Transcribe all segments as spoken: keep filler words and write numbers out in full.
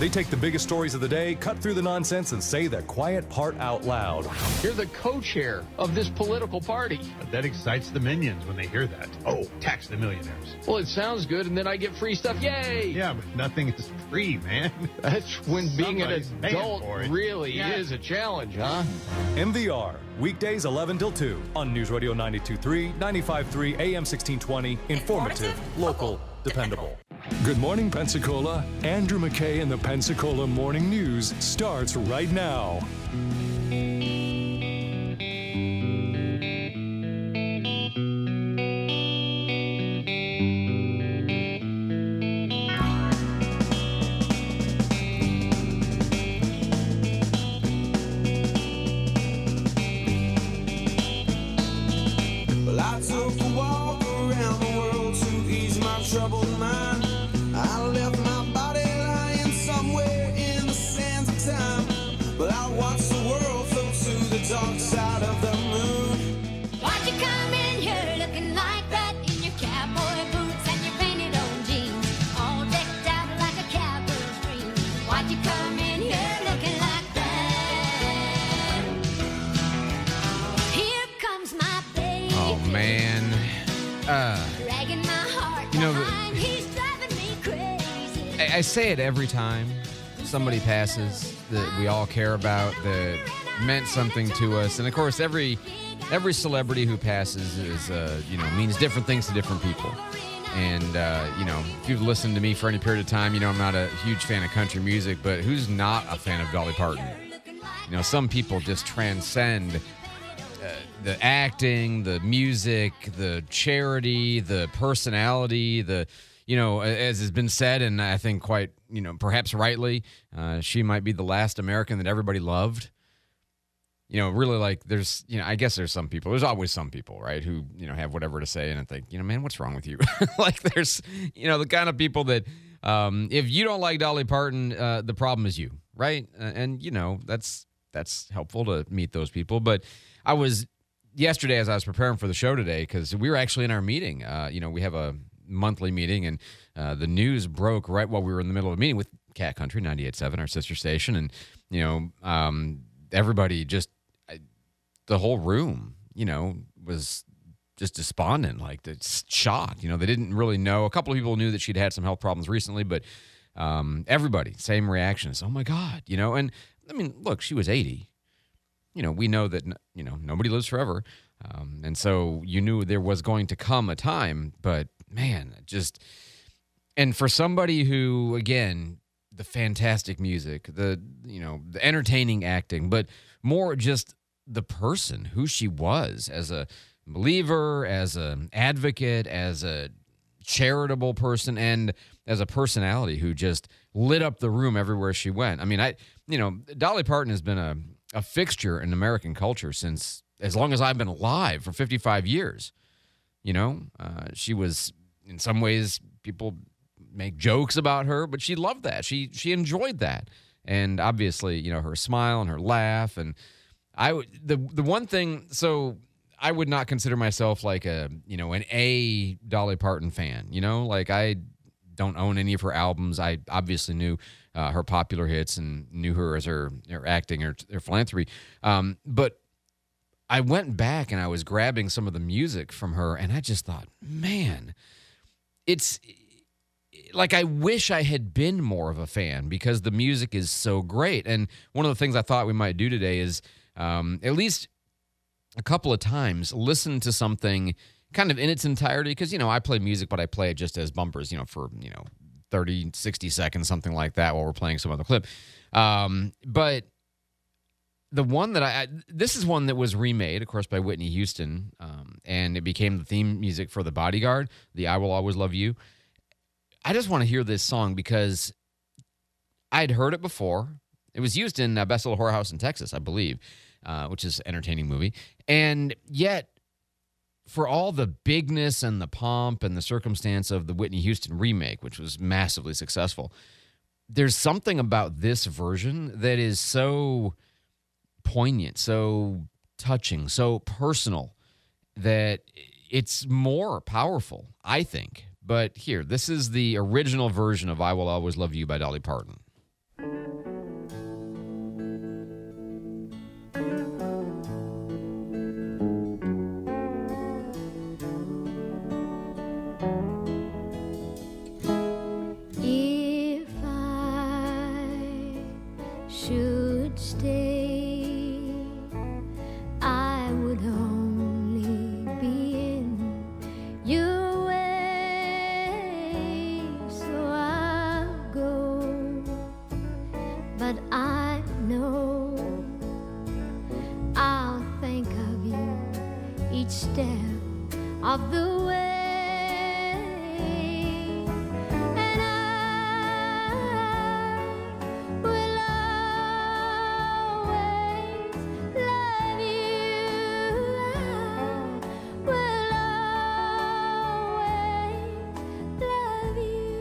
They take the biggest stories of the day, cut through the nonsense, and say the quiet part out loud. You're the co-chair of this political party. But that excites the minions when they hear that. Oh, tax the millionaires. Well, it sounds good, and then I get free stuff. Yay! Yeah, but nothing is free, man. That's when being an Somebody's paying adult for it. really Yeah. is a challenge, huh? M V R, weekdays eleven till two on News Radio ninety-two point three, ninety-five point three, A M sixteen twenty. Informative, local, dependable. Good morning, Pensacola. Andrew McKay and the Pensacola Morning News starts right now. Well, I took a walk around the world to ease my troubled mind. I left my body lying somewhere in the sands of time. But I watched the world float to the dark side of the moon. Why'd you come in here looking like that in your cowboy boots and your painted old jeans, all decked out like a cowboy's dream? Why'd you come in here looking like that? Here comes my baby. Oh, man. Uh, Dragging my heart You know, the- behind. He's driving me crazy. I, I say it every time somebody passes that we all care about, that meant something to us. And, of course, every every celebrity who passes is, uh, you know, means different things to different people. And, uh, you know, if you've listened to me for any period of time, you know I'm not a huge fan of country music, but who's not a fan of Dolly Parton? You know, some people just transcend uh, the acting, the music, the charity, the personality, the, you know, as has been said, and I think quite, you know, perhaps rightly, uh, she might be the last American that everybody loved. You know, really, like, there's, you know, I guess there's some people, there's always some people, right, who, you know, have whatever to say, and I think, you know, man, what's wrong with you? Like, there's, you know, the kind of people that, um, if you don't like Dolly Parton, uh, the problem is you, right? Uh, and, you know, that's, that's helpful to meet those people. But I was, yesterday, as I was preparing for the show today, because we were actually in our meeting, uh, you know, we have a monthly meeting, and uh, the news broke right while we were in the middle of a meeting with Cat Country ninety-eight point seven, our sister station, and, you know, um, everybody just, I, the whole room, you know, was just despondent, like, it's shocked. You know, they didn't really know. A couple of people knew that she'd had some health problems recently, but um, everybody, same reactions. Oh, my God, you know, and, I mean, look, she was eighty. You know, we know that, you know, nobody lives forever. Um, and so you knew there was going to come a time, but man, just, and for somebody who, again, the fantastic music, the, you know, the entertaining acting, but more just the person, who she was as a believer, as an advocate, as a charitable person, and as a personality who just lit up the room everywhere she went. I mean, I, you know, Dolly Parton has been a, a fixture in American culture since as long as I've been alive, for fifty-five years. You know, uh, she was, in some ways, people make jokes about her, but she loved that. She she enjoyed that. And obviously, you know, her smile and her laugh. And I would, the the one thing, so I would not consider myself like a, you know, an A Dolly Parton fan. You know, like, I don't own any of her albums. I obviously knew uh, her popular hits and knew her as her, her acting, her, her philanthropy. Um, but I went back and I was grabbing some of the music from her, and I just thought, man, it's like, I wish I had been more of a fan because the music is so great. And one of the things I thought we might do today is um, at least a couple of times listen to something kind of in its entirety, because, you know, I play music, but I play it just as bumpers, you know, for, you know, thirty, sixty seconds, something like that, while we're playing some other clip. Um, but the one that I, I, this is one that was remade, of course, by Whitney Houston, um, and it became the theme music for The Bodyguard, the I Will Always Love You. I just want to hear this song because I'd heard it before. It was used in uh, Best Little Whorehouse in Texas, I believe, uh, which is an entertaining movie. And yet, for all the bigness and the pomp and the circumstance of the Whitney Houston remake, which was massively successful, there's something about this version that is so poignant, so touching, so personal, that it's more powerful, I think. But here, this is the original version of I Will Always Love You by Dolly Parton. but I know I'll think of you each step of the way. And I will always love you. I will always love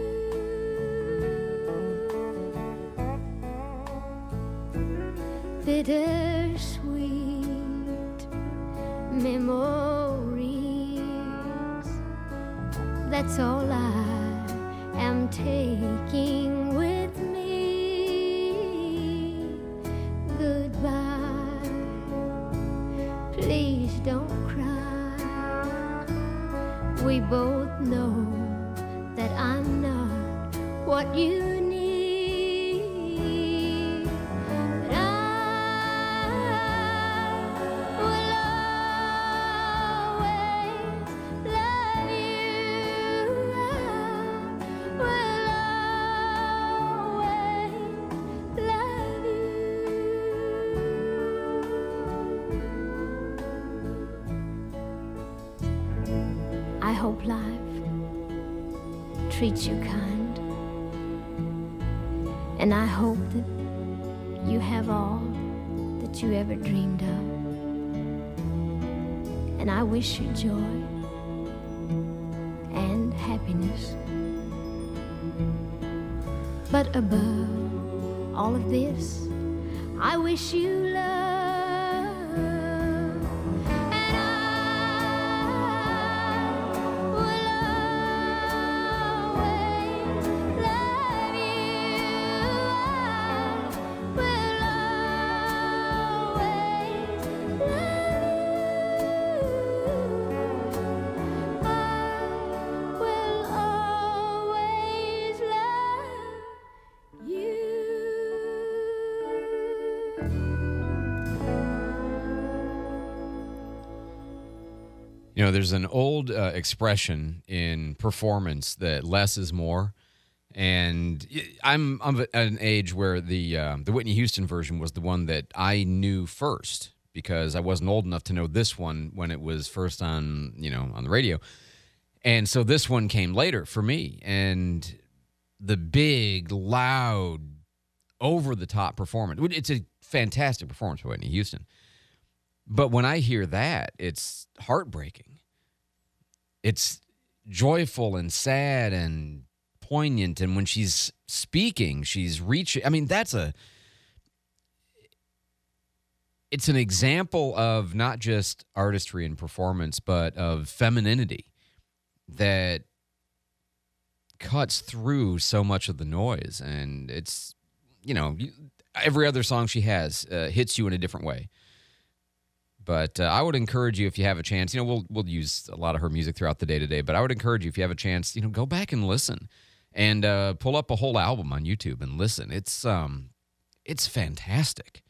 you. Bittersweet memories, that's all I am taking with me. Goodbye, please don't cry. We both know that I'm not what you need. But I will always love you. I will always love you. I hope life treats you kind, and I hope that you have all that you ever dreamed of. And I wish you joy and happiness. But above all of this, I wish you love. And I will always love you. I will always love you. I will always love you. You know, there's an old uh, expression in performance that less is more. And y- I'm, I'm at an age where the um, the Whitney Houston version was the one that I knew first, because I wasn't old enough to know this one when it was first on, you know, on the radio. And so this one came later for me. And the big, loud, over-the-top performance. It's a fantastic performance by Whitney Houston. But when I hear that, it's heartbreaking. It's joyful and sad and poignant. And when she's speaking, she's reaching. I mean, that's a. It's an example of not just artistry and performance, but of femininity that cuts through so much of the noise. And it's, you know, every other song she has uh, hits you in a different way. But uh, I would encourage you, if you have a chance, you know, we'll we'll use a lot of her music throughout the day today, but I would encourage you, if you have a chance, you know, go back and listen and uh, pull up a whole album on YouTube and listen. It's um, it's fantastic.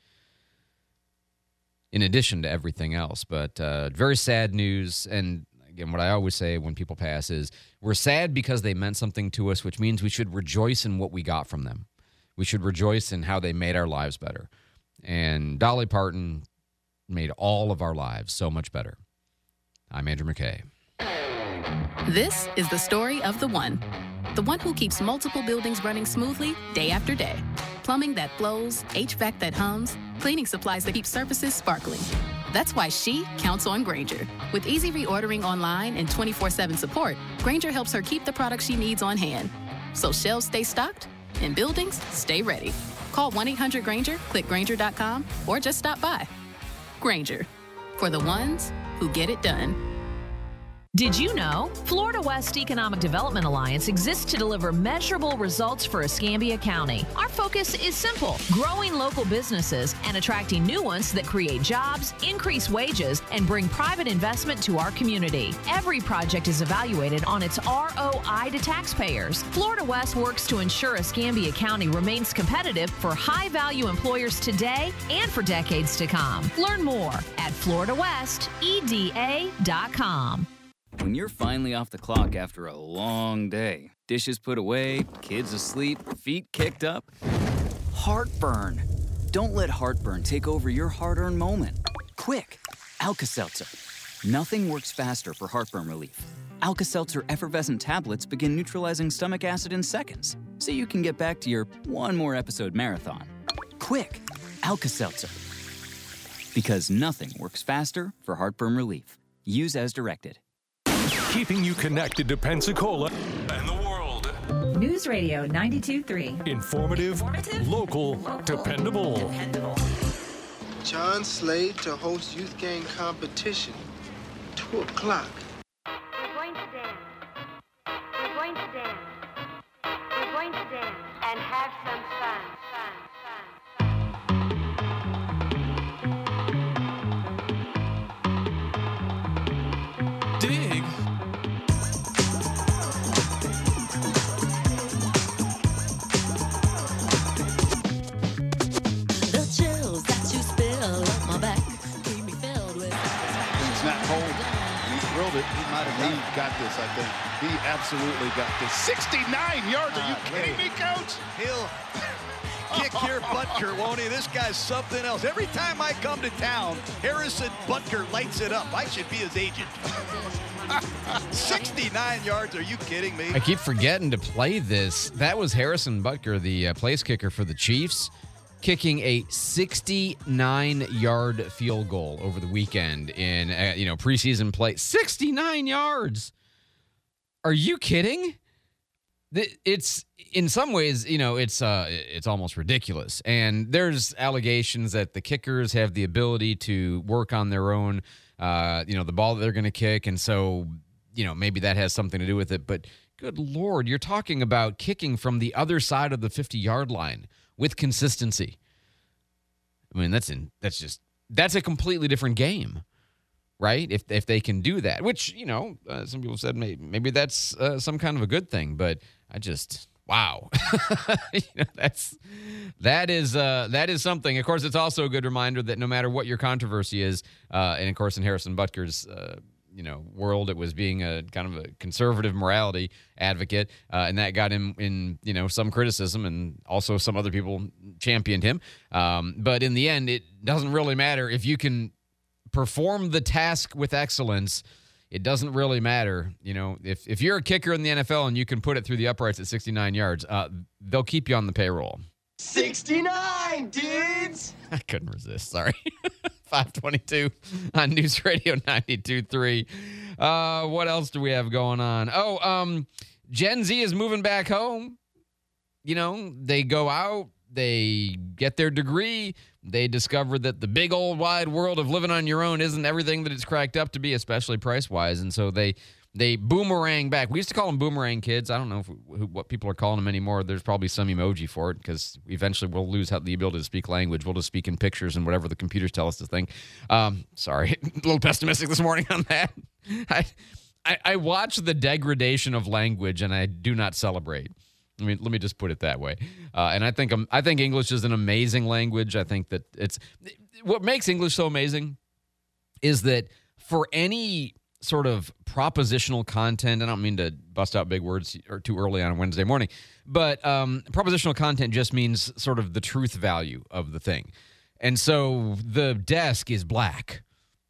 In addition to everything else, but uh, very sad news. And again, what I always say when people pass is we're sad because they meant something to us, which means we should rejoice in what we got from them. We should rejoice in how they made our lives better. And Dolly Parton made all of our lives so much better. I'm Andrew McKay. This is the story of the one. The one who keeps multiple buildings running smoothly day after day. Plumbing that flows, H V A C that hums, cleaning supplies that keep surfaces sparkling. That's why she counts on Grainger. With easy reordering online and twenty-four seven support, Grainger helps her keep the products she needs on hand. So shelves stay stocked and buildings stay ready. Call one eight hundred Grainger, click Grainger dot com, or just stop by. Grainger, for the ones who get it done. Did you know Florida West Economic Development Alliance exists to deliver measurable results for Escambia County? Our focus is simple: growing local businesses and attracting new ones that create jobs, increase wages, and bring private investment to our community. Every project is evaluated on its R O I to taxpayers. Florida West works to ensure Escambia County remains competitive for high-value employers today and for decades to come. Learn more at florida west e d a dot com. When you're finally off the clock after a long day, dishes put away, kids asleep, feet kicked up, Heartburn. Don't let heartburn take over your hard-earned moment. Quick, Alka-Seltzer. Nothing works faster for heartburn relief. Alka-Seltzer effervescent tablets begin neutralizing stomach acid in seconds, so you can get back to your one more episode marathon. Quick, Alka-Seltzer. Because nothing works faster for heartburn relief. Use as directed. Keeping you connected to Pensacola and the world. News Radio ninety-two point three. Informative, Informative, local, local, dependable. dependable. John Slade to host youth gang competition. Two o'clock. We're going to dance. We're going to dance. We're going to dance and have some fun, fun, fun, fun. Dig. The chills that you spill up my back keep me filled with. It's not cold. He drilled it. He might have got, he got this, I think. He absolutely got this. sixty-nine yards. Are you uh, kidding me, Coach? He'll kick your Butker, won't he? This guy's something else. Every time I come to town, Harrison Butker lights it up. I should be his agent. sixty-nine yards. Are you kidding me? I keep forgetting to play this. That was Harrison Butker, the uh, place kicker for the Chiefs, kicking a sixty-nine-yard field goal over the weekend in uh, you know preseason play. sixty-nine yards. Are you kidding? It's in some ways, you know, it's uh, it's almost ridiculous. And there's allegations that the kickers have the ability to work on their own, uh, you know, the ball that they're going to kick, and so you know maybe that has something to do with it. But good Lord, you're talking about kicking from the other side of the fifty-yard line with consistency. I mean, that's in that's just that's a completely different game. Right? If if they can do that, which, you know, uh, some people said maybe, maybe that's uh, some kind of a good thing, but I just, wow. you know, that's, that is uh, that is something. Of course, it's also a good reminder that no matter what your controversy is, uh, and of course in Harrison Butker's, uh, you know, world, it was being a kind of a conservative morality advocate, uh, and that got him in, you know, some criticism, and also some other people championed him. Um, but in the end, it doesn't really matter if you can perform the task with excellence. It doesn't really matter. You know, if if you're a kicker in the N F L and you can put it through the uprights at sixty-nine yards, uh, they'll keep you on the payroll. sixty-nine, dudes! I couldn't resist. Sorry. five twenty-two on News Radio ninety-two point three. Uh, what else do we have going on? Oh, um, Gen Z is moving back home. You know, they go out, they get their degree, they discover that the big old wide world of living on your own isn't everything that it's cracked up to be, especially price-wise, and so they they boomerang back. We used to call them boomerang kids. I don't know if, who, what people are calling them anymore. There's probably some emoji for it, because eventually we'll lose how, the ability to speak language. We'll just speak in pictures and whatever the computers tell us to think. Um, sorry, a little pessimistic this morning on that. I, I, I watch the degradation of language, and I do not celebrate. I mean, let me just put it that way. Uh, and I think um, I think English is an amazing language. I think that it's what makes English so amazing is that for any sort of propositional content, I don't mean to bust out big words or too early on a Wednesday morning, but um, propositional content just means sort of the truth value of the thing. And so the desk is black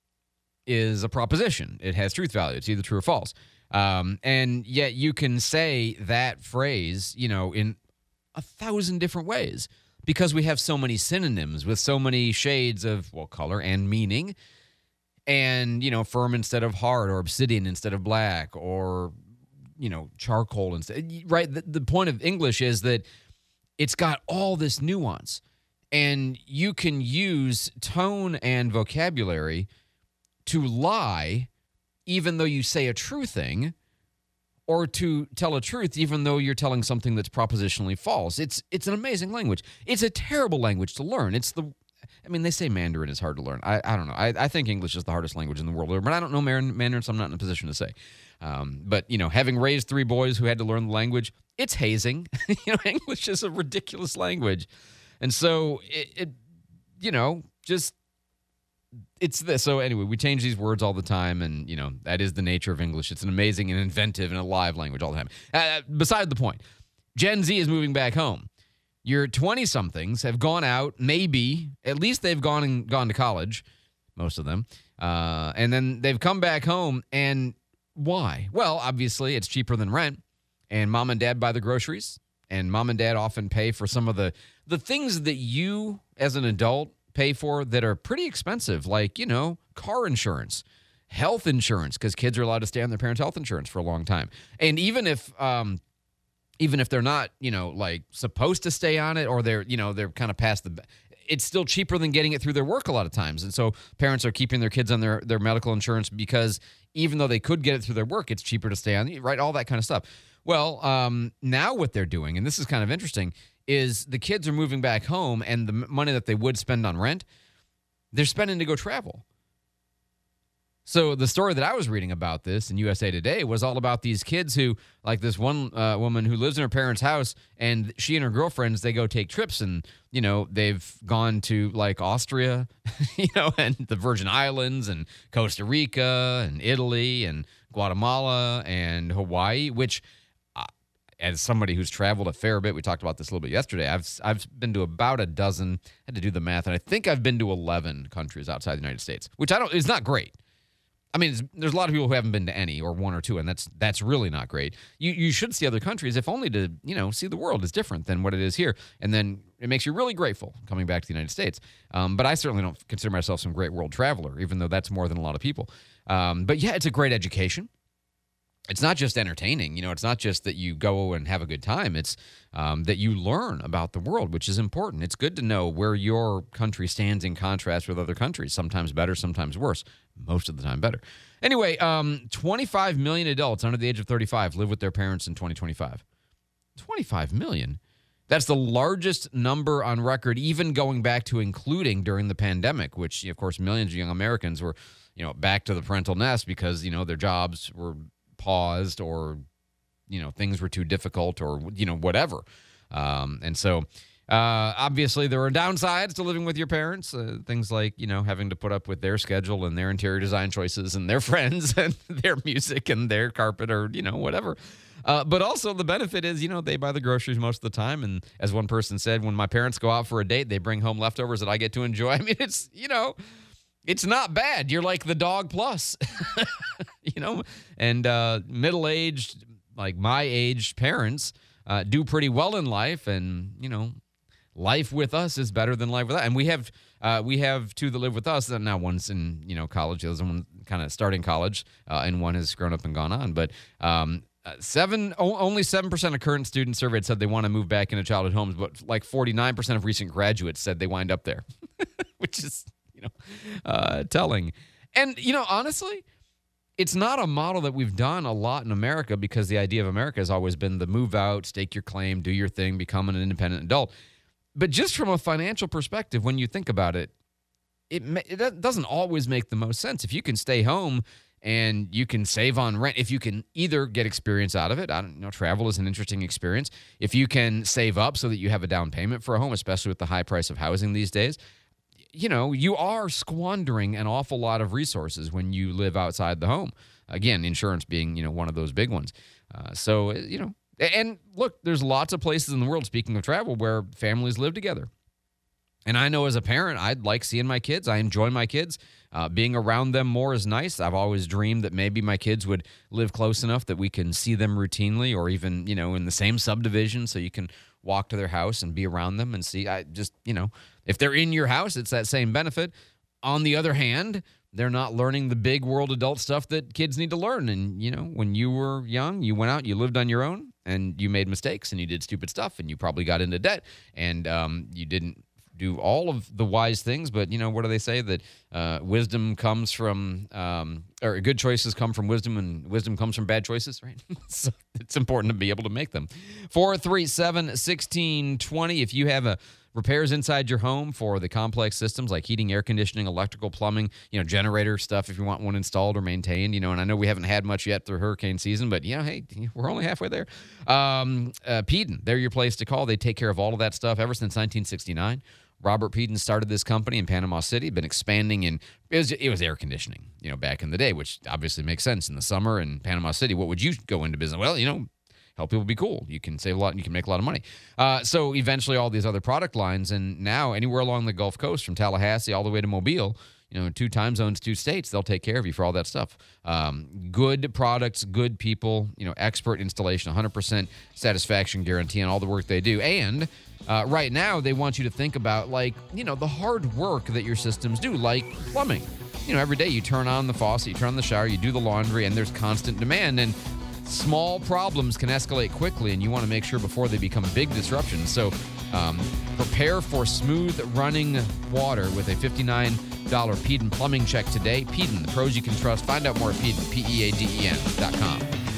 is a proposition. It has truth value. It's either true or false. Um, and yet you can say that phrase, you know, in a thousand different ways, because we have so many synonyms with so many shades of, well, color and meaning. And, you know, firm instead of hard, or obsidian instead of black, or, you know, charcoal instead. Right? The, the point of English is that it's got all this nuance, and you can use tone and vocabulary to lie even though you say a true thing, or to tell a truth even though you're telling something that's propositionally false. It's it's an amazing language. It's a terrible language to learn. It's the I mean, they say Mandarin is hard to learn. I, I don't know. I, I think English is the hardest language in the world, but I don't know Mandarin, so I'm not in a position to say. Um, but, you know, having raised three boys who had to learn the language, it's hazing. you know, English is a ridiculous language. And so, it, it you know, just, it's this. So anyway, we change these words all the time, and, you know, that is the nature of English. It's an amazing and inventive and alive language all the time. Uh, beside the point, Gen Z is moving back home. Your twenty-somethings have gone out, maybe, at least they've gone and gone to college, most of them, uh, and then they've come back home, and why? Well, obviously, it's cheaper than rent, and mom and dad buy the groceries, and mom and dad often pay for some of the, the things that you, as an adult, pay for that are pretty expensive, like, you know, car insurance, health insurance, because kids are allowed to stay on their parents' health insurance for a long time. And even if... Um, Even if they're not, you know, like supposed to stay on it, or they're, you know, they're kind of past the, it's still cheaper than getting it through their work a lot of times. And so parents are keeping their kids on their, their medical insurance because even though they could get it through their work, it's cheaper to stay on, right? All that kind of stuff. Well, um, now what they're doing, and this is kind of interesting, is the kids are moving back home, and the money that they would spend on rent, they're spending to go travel. So the story that I was reading about this in U S A Today was all about these kids who, like this one uh, woman who lives in her parents' house, and she and her girlfriends, they go take trips, and, you know, they've gone to like Austria, you know, and the Virgin Islands and Costa Rica and Italy and Guatemala and Hawaii, which uh, as somebody who's traveled a fair bit, we talked about this a little bit yesterday, I've I've been to about a dozen, I had to do the math, and I think I've been to eleven countries outside the United States, which I don't, is not great. I mean, there's a lot of people who haven't been to any, or one or two, and that's that's really not great. You you should see other countries, if only to, you know, see the world is different than what it is here. And then it makes you really grateful coming back to the United States. Um, but I certainly don't consider myself some great world traveler, even though that's more than a lot of people. Um, but yeah, it's a great education. It's not just entertaining. You know, it's not just that you go and have a good time. It's um, that you learn about the world, which is important. It's good to know where your country stands in contrast with other countries, sometimes better, sometimes worse, most of the time better. Anyway, um, twenty-five million adults under the age of thirty-five live with their parents in twenty twenty-five. twenty-five million? That's the largest number on record, even going back to including during the pandemic, which, of course, millions of young Americans were, you know, back to the parental nest because, you know, their jobs were paused, or, you know, things were too difficult, or, you know, whatever. Um, and so, uh, obviously, there are downsides to living with your parents. Uh, things like, you know, having to put up with their schedule and their interior design choices and their friends and their music and their carpet, or, you know, whatever. Uh, but also the benefit is, you know, they buy the groceries most of the time. And as one person said, when my parents go out for a date, they bring home leftovers that I get to enjoy. I mean, it's, you know, it's not bad. You're like the dog plus, you know, and uh, middle-aged, like my age parents uh, do pretty well in life. And, you know, life with us is better than life without. And we have uh, we have two that live with us. And now one's in, you know, college. The other one kind of starting college, uh, and one has grown up and gone on. But um, uh, seven o- only seven percent of current students surveyed said they want to move back into childhood homes. But like forty-nine percent of recent graduates said they wind up there, which is, you know, uh, telling. And, you know, honestly, it's not a model that we've done a lot in America, because the idea of America has always been the move out, stake your claim, do your thing, become an independent adult. But just from a financial perspective, when you think about it, it, it doesn't always make the most sense. If you can stay home and you can save on rent, if you can either get experience out of it, I don't know, travel is an interesting experience. If you can save up so that you have a down payment for a home, especially with the high price of housing these days, you know, you are squandering an awful lot of resources when you live outside the home. Again, insurance being, you know, one of those big ones. Uh, so, you know, and look, there's lots of places in the world, speaking of travel, where families live together. And I know as a parent, I'd like seeing my kids. I enjoy my kids. Uh, being around them more is nice. I've always dreamed that maybe my kids would live close enough that we can see them routinely, or even, you know, in the same subdivision, so you can walk to their house and be around them and see. I just, you know, if they're in your house, it's that same benefit. On the other hand, they're not learning the big world adult stuff that kids need to learn. And, you know, when you were young, you went out, you lived on your own, and you made mistakes, and you did stupid stuff, and you probably got into debt, and um, you didn't do all of the wise things. But, you know, what do they say? That uh, wisdom comes from, um, or good choices come from wisdom, and wisdom comes from bad choices, right? So it's important to be able to make them. four three seven, one six two zero. If you have a repairs inside your home for the complex systems like heating, air conditioning, electrical, plumbing, you know, generator stuff, if you want one installed or maintained, you know, and I know we haven't had much yet through hurricane season, but, you know, hey, we're only halfway there. Um, uh, Peden, they're your place to call. They take care of all of that stuff ever since nineteen sixty-nine. Robert Peden started this company in Panama City, been expanding in, it was, it was air conditioning, you know, back in the day, which obviously makes sense in the summer in Panama City. What would you go into business? Well, you know, help people be cool. You can save a lot and you can make a lot of money. Uh, so eventually all these other product lines, and now anywhere along the Gulf Coast from Tallahassee all the way to Mobile, you know, two time zones, two states, they'll take care of you for all that stuff. Um, good products, good people, you know, expert installation, one hundred percent satisfaction guarantee on all the work they do. And uh, right now they want you to think about, like, you know, the hard work that your systems do, like plumbing. You know, every day you turn on the faucet, you turn on the shower, you do the laundry, and there's constant demand. And small problems can escalate quickly, and you want to make sure before they become big disruptions. So um, prepare for smooth running water with a fifty-nine dollars Peden plumbing check today. Peden, the pros you can trust. Find out more at Peden, P E A D E N dot com.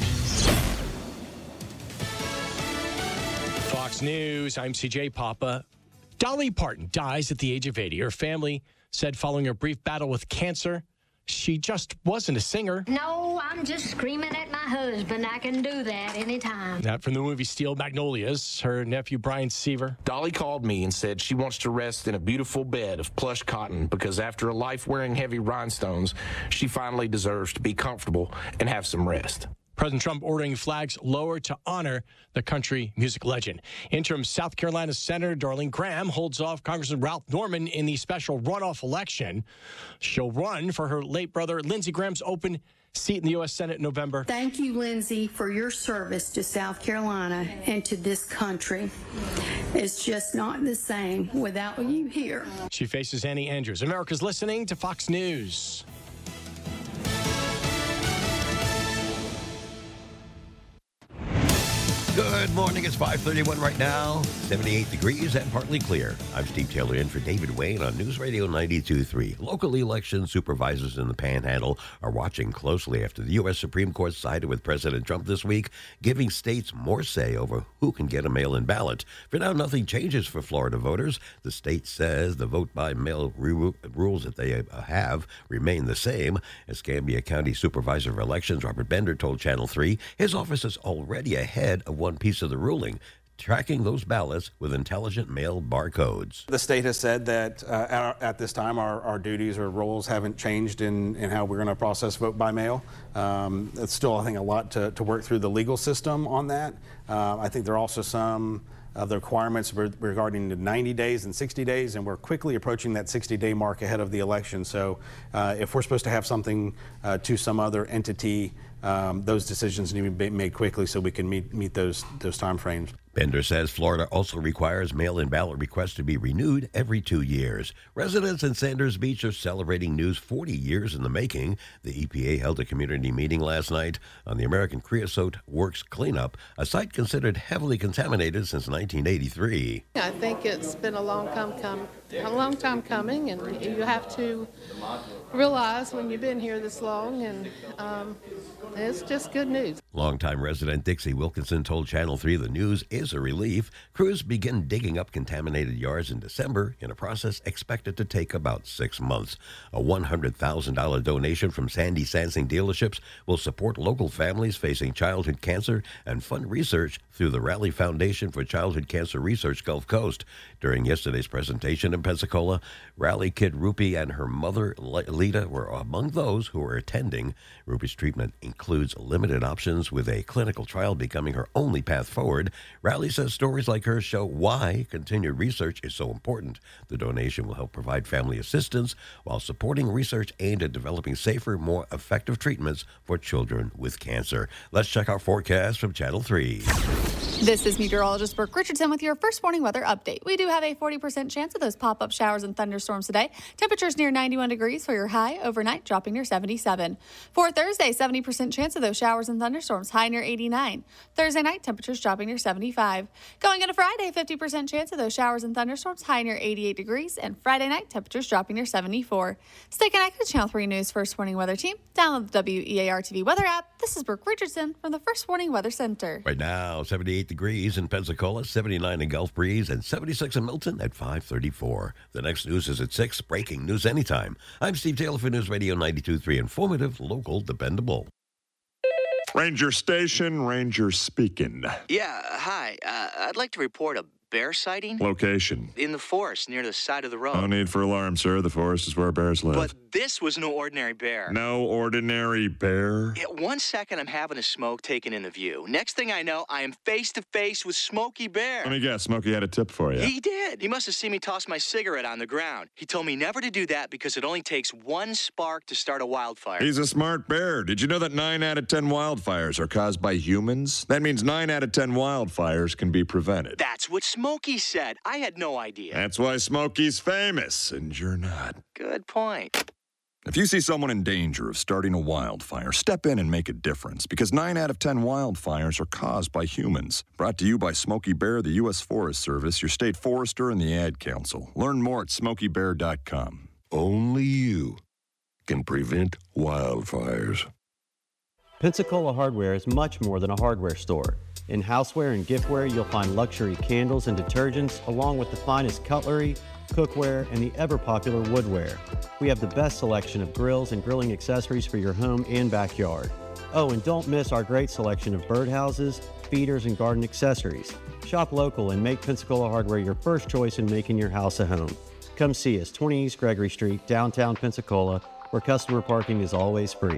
Fox News, I'm C J Papa. Dolly Parton dies at the age of eighty. Her family said following a brief battle with cancer, she just wasn't a singer. No, I'm just screaming at my husband. I can do that anytime. That from the movie Steel Magnolias, her nephew Brian Seaver. Dolly called me and said she wants to rest in a beautiful bed of plush cotton because after a life wearing heavy rhinestones, she finally deserves to be comfortable and have some rest. President Trump ordering flags lowered to honor the country music legend. Interim South Carolina Senator Darlene Graham holds off Congressman Ralph Norman in the special runoff election. She'll run for her late brother Lindsey Graham's open seat in the U S Senate in November. Thank you, Lindsey, for your service to South Carolina and to this country. It's just not the same without you here. She faces Annie Andrews. America's listening to Fox News. Good morning. It's five thirty-one right now, seventy-eight degrees and partly clear. I'm Steve Taylor in for David Wayne on News Radio ninety-two point three. Local election supervisors in the Panhandle are watching closely after the U S Supreme Court sided with President Trump this week, giving states more say over who can get a mail-in ballot. For now, nothing changes for Florida voters. The state says the vote-by-mail re- rules that they have remain the same. Escambia County Supervisor of Elections Robert Bender told Channel three his office is already ahead of one piece of the ruling, tracking those ballots with intelligent mail barcodes. The state has said that uh, at, at this time our, our duties or roles haven't changed in, in how we're going to process vote by mail. Um, it's still, I think, a lot to, to work through the legal system on that. Uh, I think there are also some of the requirements re- regarding the ninety days and sixty days, and we're quickly approaching that sixty-day mark ahead of the election. So uh, if we're supposed to have something uh, to some other entity, Um, those decisions need to be made quickly so we can meet meet those those time frames. Bender says Florida also requires mail-in ballot requests to be renewed every two years. Residents in Sanders Beach are celebrating news forty years in the making. The E P A held a community meeting last night on the American Creosote Works cleanup, a site considered heavily contaminated since nineteen eighty-three. I think it's been a long time come, a long time coming, and you have to realize when you've been here this long, and um, it's just good news. Longtime resident Dixie Wilkinson told Channel three the news is a relief. Crews begin digging up contaminated yards in December in a process expected to take about six months. A one hundred thousand dollars donation from Sandy Sansing Dealerships will support local families facing childhood cancer and fund research through the Rally Foundation for Childhood Cancer Research Gulf Coast. During yesterday's presentation in Pensacola, Rally kid Rupi and her mother, Lita, were among those who were attending. Rupi's treatment includes limited options, with a clinical trial becoming her only path forward. Rally says stories like hers show why continued research is so important. The donation will help provide family assistance while supporting research aimed at developing safer, more effective treatments for children with cancer. Let's check our forecast from Channel three. This is meteorologist Brooke Richardson with your first morning weather update. We do have a forty percent chance of those pop-up showers and thunderstorms today. Temperatures near ninety-one degrees for your high, overnight dropping near seventy-seven. For Thursday, seventy percent chance of those showers and thunderstorms, high near eighty-nine. Thursday night, temperatures dropping near seventy-five. Going into Friday, fifty percent chance of those showers and thunderstorms, high near eighty-eight degrees. And Friday night, temperatures dropping near seventy-four. Stay connected to Channel three News First Morning Weather Team. Download the W E A R T V weather app. This is Brooke Richardson from the First Morning Weather Center. Right now, seventy-eight degrees in Pensacola, seventy-nine in Gulf Breeze, and seventy-six in Milton at five thirty-four. The next news is at six. Breaking news anytime. I'm Steve Taylor for News Radio ninety-two point three. Informative, local, dependable. Ranger Station, Ranger speaking. Yeah, hi. Uh, I'd like to report a bear sighting? Location. In the forest near the side of the road. No need for alarm, sir. The forest is where bears live. But this was no ordinary bear. No ordinary bear? Yeah, one second I'm having a smoke taken in the view. Next thing I know, I am face to face with Smokey Bear. Let me guess, Smokey had a tip for you. He did. He must have seen me toss my cigarette on the ground. He told me never to do that because it only takes one spark to start a wildfire. He's a smart bear. Did you know that nine out of ten wildfires are caused by humans? That means nine out of ten wildfires can be prevented. That's what Smokey said. I had no idea. That's why Smokey's famous, and you're not. Good point. If you see someone in danger of starting a wildfire, step in and make a difference, because nine out of ten wildfires are caused by humans. Brought to you by Smokey Bear, the U S Forest Service, your state forester, and the Ad Council. Learn more at smokey bear dot com. Only you can prevent wildfires. Pensacola Hardware is much more than a hardware store. In houseware and giftware, you'll find luxury candles and detergents, along with the finest cutlery, cookware, and the ever-popular woodware. We have the best selection of grills and grilling accessories for your home and backyard. Oh, and don't miss our great selection of birdhouses, feeders, and garden accessories. Shop local and make Pensacola Hardware your first choice in making your house a home. Come see us, twenty East Gregory Street, downtown Pensacola, where customer parking is always free.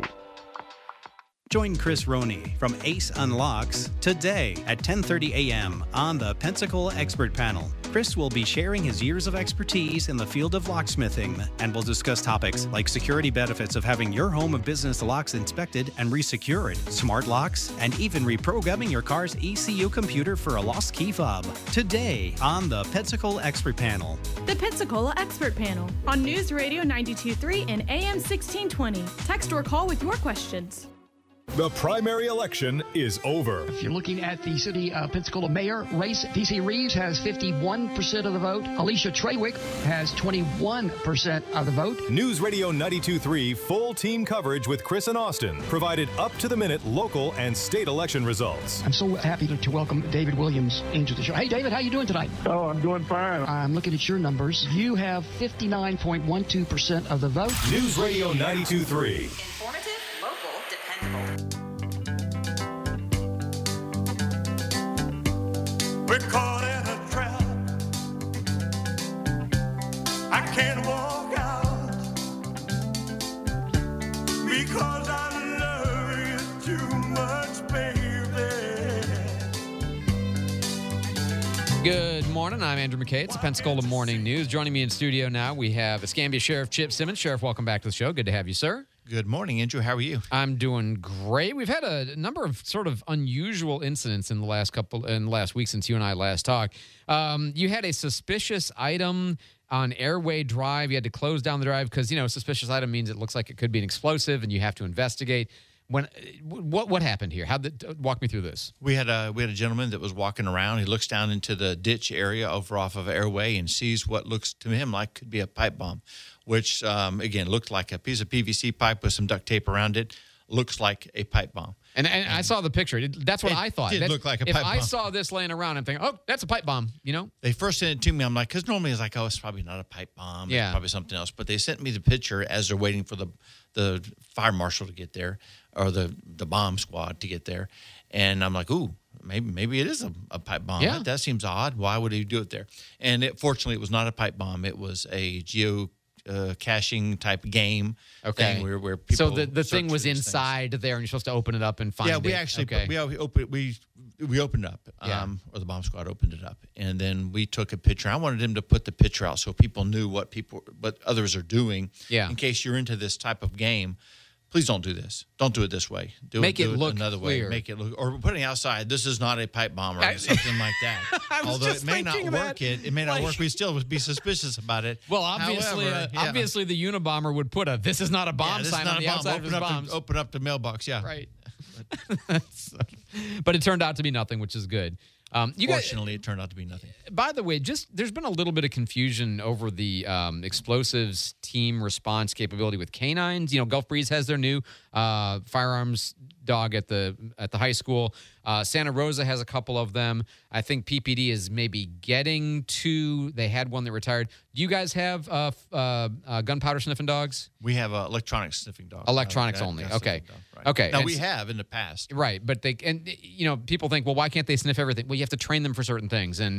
Join Chris Roney from Ace Unlocks today at ten thirty a.m. on the Pensacola Expert Panel. Chris will be sharing his years of expertise in the field of locksmithing and will discuss topics like security benefits of having your home and business locks inspected and resecured, smart locks, and even reprogramming your car's E C U computer for a lost key fob. Today on the Pensacola Expert Panel. The Pensacola Expert Panel on News Radio ninety-two point three and A M sixteen twenty. Text or call with your questions. The primary election is over. If you're looking at the city uh, Pensacola mayor race, D C Reeves has fifty-one percent of the vote. Alicia Trawick has twenty-one percent of the vote. News Radio ninety-two point three full team coverage with Chris and Austin provided up-to-the-minute local and state election results. I'm so happy to, to welcome David Williams into the show. Hey, David, how you doing tonight? Oh, I'm doing fine. I'm looking at your numbers. You have fifty-nine point one two percent of the vote. News Radio ninety-two point three. Informative, local, dependable. We're caught in a trap. I can't walk out because I love you too much, baby. Good morning. I'm Andrew McKay. It's the Pensacola Morning News. Joining me in studio now, we have Escambia Sheriff Chip Simmons. Sheriff, welcome back to the show. Good to have you, sir. Good morning, Andrew. How are you? I'm doing great. We've had a number of sort of unusual incidents in the last couple, in the last week since you and I last talked. Um, you had a suspicious item on Airway Drive. You had to close down the drive because, you know, suspicious item means it looks like it could be an explosive and you have to investigate. When what what happened here? How did walk me through this? We had a we had a gentleman that was walking around. He looks down into the ditch area over off of Airway and sees what looks to him like could be a pipe bomb, which um, again looked like a piece of P V C pipe with some duct tape around it. Looks like a pipe bomb. And, and, and I saw the picture. It, that's what it I thought. Did That's, look like a if pipe bomb. If I saw this laying around, I'm thinking, oh, that's a pipe bomb. You know. They first sent it to me. I'm like, because normally it's like, oh, it's probably not a pipe bomb. Yeah. It's probably something else. But they sent me the picture as they're waiting for the the fire marshal to get there, or the the bomb squad to get there, and I'm like, ooh, maybe maybe it is a, a pipe bomb. Yeah. That, that seems odd. Why would he do it there? And it, fortunately, it was not a pipe bomb. It was a geo. Uh, caching type game. Okay. Thing where, where people so the, the thing search was for these inside things. there, and you're supposed to open it up and find it. Yeah, we actually okay. we we opened we we opened it up, um, Yeah. or the bomb squad opened it up, and then we took a picture. I wanted them to put the picture out so people knew what people what others are doing. Yeah. In case you're into this type of game, please don't do this. Don't do it this way. Do Make it, it do look another clear. way. Make it look, or putting outside. This is not a pipe bomb or I- something like that. I was Although just it may not thinking work, that. it it may not Like- work. We still would be suspicious about it. Well, obviously, However, uh, yeah. obviously, the Unabomber would put a "This is not a bomb" Yeah, this is sign not on a the bomb. outside Open of his up the- bombs. open up the mailbox. Yeah, right. But it turned out to be nothing, which is good. Um, you guys, Fortunately, it turned out to be nothing. by the way, just there's been a little bit of confusion over the um, explosives team response capability with canines. You know, Gulf Breeze has their new uh, firearms dog at the at the high school. Uh, Santa Rosa has a couple of them. I think P P D is maybe getting two. They had one that retired. Do you guys have uh, f- uh, uh, gunpowder sniffing dogs? We have uh, electronic sniffing dogs. Electronics Uh, gun- only. gun Okay. sniffing dog, right. Okay. Now And we s- have in the past. Right, but they and you know people think, well, why can't they sniff everything? Well, you have to train them for certain things, and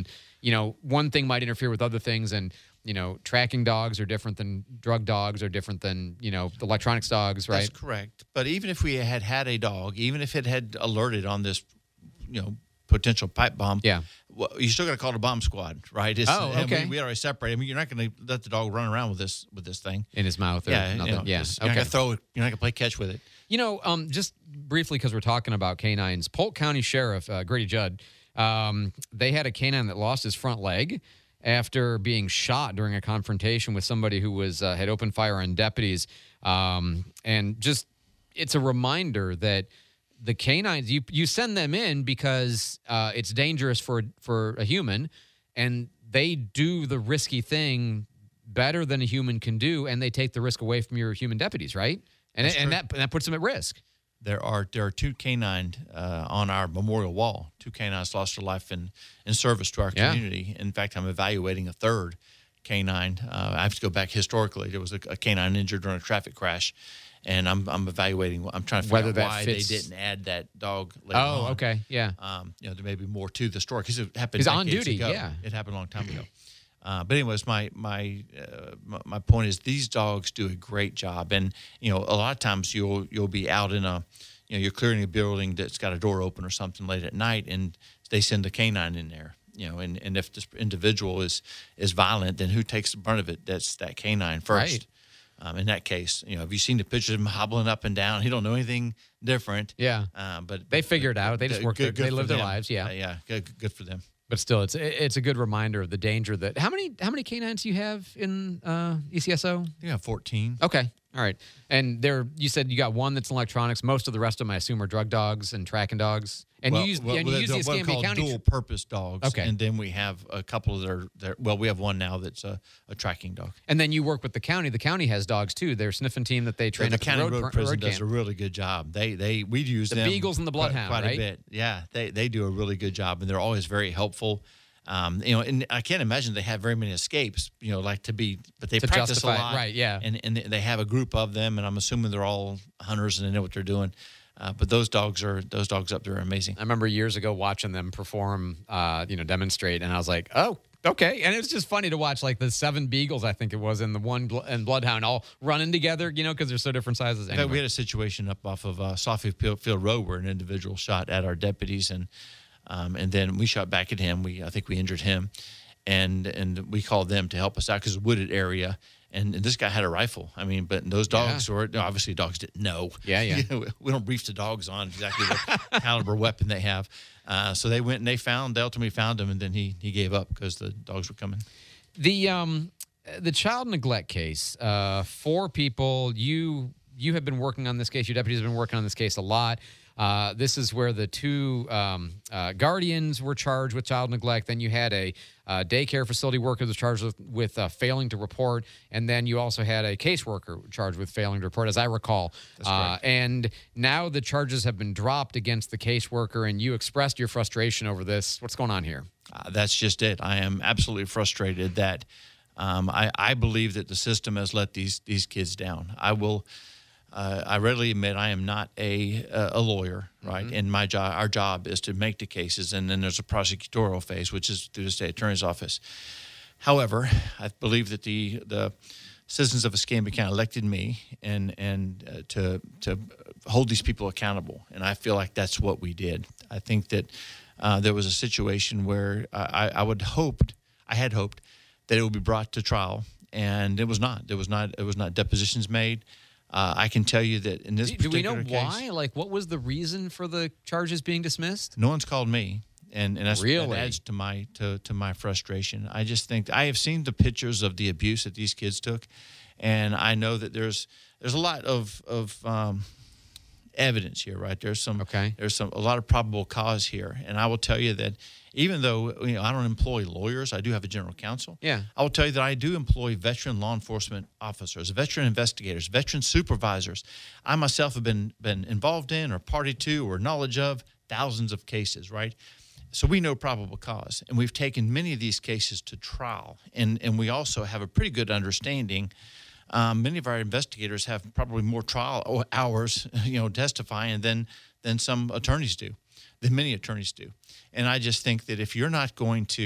you know, one thing might interfere with other things, and you know, tracking dogs are different than drug dogs, are different than, you know, electronics dogs, right? That's correct. But even if we had had a dog, even if it had alerted on this, you know, potential pipe bomb, yeah, well, you still got to call the bomb squad, right? It's, oh, okay. We, we already separated. I mean, you're not going to let the dog run around with this with this thing in his mouth, or yeah, nothing. You know, yeah, you're okay. not going to throw it. You're not going to play catch with it. You know, um, just briefly, because we're talking about canines, Polk County Sheriff uh, Grady Judd, um, they had a canine that lost his front leg after being shot during a confrontation with somebody who was uh, had opened fire on deputies. Um, and just, it's a reminder that the canines, you you send them in because uh, it's dangerous for for a human, and they do the risky thing better than a human can do, and they take the risk away from your human deputies, right? And and that that puts them at risk. There are there are two canine uh, on our memorial wall. Two canines lost their life in, in service to our Yeah. community. In fact, I'm evaluating a third canine. Uh, I have to go back historically. There was a, a canine injured during a traffic crash, and I'm I'm evaluating. I'm trying to figure Whether out that why fits- they didn't add that dog later Oh, on. okay, yeah. Um, you know, there may be more to the story because it happened. He's on decades duty, ago. yeah. It happened a long time ago. Uh, but anyways, my my, uh, my my point is these dogs do a great job, and you know a lot of times you'll you'll be out in a, you know, you're clearing a building that's got a door open or something late at night, and they send a canine in there, you know, and, and if this individual is is violent, then who takes the brunt of it? That's that canine first. Right. Um, in that case, you know, have you seen the pictures of him hobbling up and down? He don't know anything different. Yeah. Um, but They figure it out. They just good- work. good- their, good they for live their them. lives. Yeah. Uh, yeah. Good, good for them. But still, it's it's a good reminder of the danger that how many how many canines do you have in uh, E C S O? You have fourteen. Okay, all right. And there, you said you got one that's electronics. Most of the rest of them, I assume, are drug dogs and tracking dogs. And well, you use well, and you well, use the they're what are Escambia called County. dual-purpose dogs. Okay. And then we have a couple that are, that are well, we have one now that's a, a tracking dog. And then you work with the county. The county has dogs too. They're sniffing team that they train the up at county the road, road, pr- prison road does camp. a really good job. They they we use The them Beagles and the quite- Bloodhound, quite right? a bit. Yeah, they they do a really good job, and they're always very helpful. Um, you know, and I can't imagine they have very many escapes. You know, like to be, but they To practice justify a it, lot, right, yeah. And and they have a group of them, and I'm assuming they're all hunters and they know what they're doing. Uh, but those dogs are those dogs up there are amazing. I remember years ago watching them perform, uh, you know, demonstrate, and I was like, oh, okay. And it was just funny to watch, like the seven Beagles, I think it was, and the one bl- and Bloodhound all running together, you know, because they're so different sizes. In fact, Anyway. we had a situation up off of uh, Sawfield Field Road where an individual shot at our deputies, and um, and then we shot back at him. We I think we injured him, and and we called them to help us out because it's a wooded area. And, and this guy had a rifle. I mean, but those dogs Yeah. were obviously dogs didn't know. Yeah, yeah. You know, we don't brief the dogs on exactly what caliber weapon they have. Uh, so they went and they found, they ultimately found him, and then he he gave up because the dogs were coming. The um the child neglect case, uh, four people. You you have been working on this case. Your deputies have been working on this case a lot. Uh, this is where the two um, uh, guardians were charged with child neglect. Then you had a uh, daycare facility worker that was charged with, with uh, failing to report. And then you also had a caseworker charged with failing to report, as I recall. That's uh, correct. and now the charges have been dropped against the caseworker, and you expressed your frustration over this. What's going on here? Uh, that's just it. I am absolutely frustrated that um, I, I believe that the system has let these these kids down. I will. Uh, I readily admit I am not a a lawyer, right? Mm-hmm. And my job, our job, is to make the cases, and then there's a prosecutorial phase, which is through the state attorney's office. However, I believe that the the citizens of Escambia County elected me and and uh, to to hold these people accountable, and I feel like that's what we did. I think that uh, there was a situation where I, I would hoped, I had hoped, that it would be brought to trial, and it was not. There was not. It was not depositions made. Uh, I can tell you that in this Do, do we particular know case, why? Like, what was the reason for the charges being dismissed? no one's called me, and and that's, Really? that adds to my to to my frustration. I just think I have seen the pictures of the abuse that these kids took, and I know that there's there's a lot of of um, evidence here, right? There's some Okay. there's some a lot of probable cause here, and I will tell you that even though you know I don't employ lawyers, I do have a general counsel. Yeah. I will tell you that I do employ veteran law enforcement officers, veteran investigators, veteran supervisors. I myself have been been involved in or party to or knowledge of thousands of cases, right? So we know probable cause, and we've taken many of these cases to trial, and and we also have a pretty good understanding. Um, many of our investigators have probably more trial hours, you know, testifying than than some attorneys do, than many attorneys do. And I just think that if you're not going to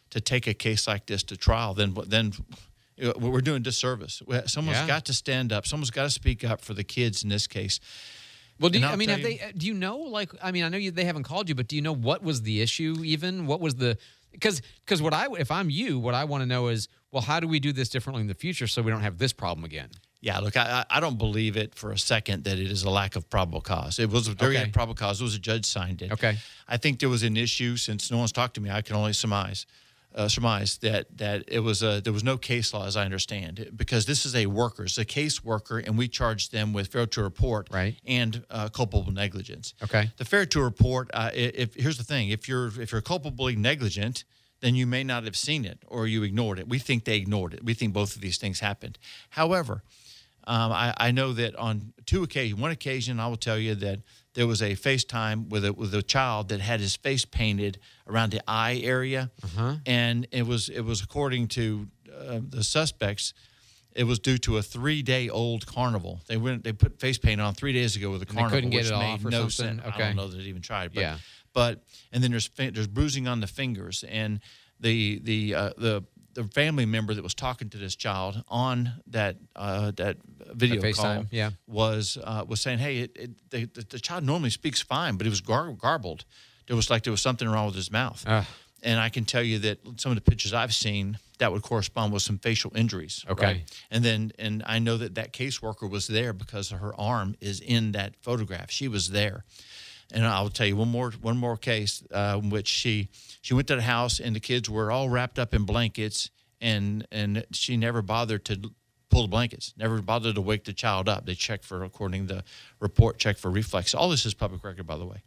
to take a case like this to trial, then then we're doing disservice. Someone's Yeah. got to stand up. Someone's got to speak up for the kids in this case. Well, do you, And I'll I mean, tell have you- they? Do you know? Like, I mean, I know you, they haven't called you, but do you know what was the issue? Even what was the? Because because what I if I'm you, what I want to know is, well, how do we do this differently in the future so we don't have this problem again? Yeah, look, I, I don't believe it for a second that it is a lack of probable cause. It was a very Okay. probable cause. It was a judge signed it. Okay. I think there was an issue. Since no one's talked to me, I can only surmise, uh, surmise that that it was a there was no case law, as I understand it, because this is a worker, it's a case worker, and we charged them with failure to report right. and uh, culpable negligence. Okay. The failure to report. Uh, i- if here's the thing, if you're if you're culpably negligent, then you may not have seen it or you ignored it. We think they ignored it. We think both of these things happened. However, um, I, I know that on two occasions, one occasion, I will tell you that there was a FaceTime with a with a child that had his face painted around the eye area, Uh-huh. and it was it was according to uh, the suspects, it was due to a three day old carnival. They went they put face paint on three days ago with a And they carnival, couldn't get which it made off or no something? sense. I Okay. don't know that they even tried, but Yeah. but and then there's fi- there's bruising on the fingers, and the the uh, the the family member that was talking to this child on that uh, that video That call FaceTime, yeah. was uh, was saying, hey, it, it, the, the the child normally speaks fine, but it was gar- garbled. There was like there was something wrong with his mouth. Ah. And I can tell you that some of the pictures I've seen that would correspond with some facial injuries. Okay. Right? And then, and I know that that caseworker was there because her arm is in that photograph. She was there. And I'll tell you one more one more case uh, in which she she went to the house and the kids were all wrapped up in blankets, and and she never bothered to pull the blankets, never bothered to wake the child up. They checked for, according to the report, checked for reflex. All this is public record, by the way.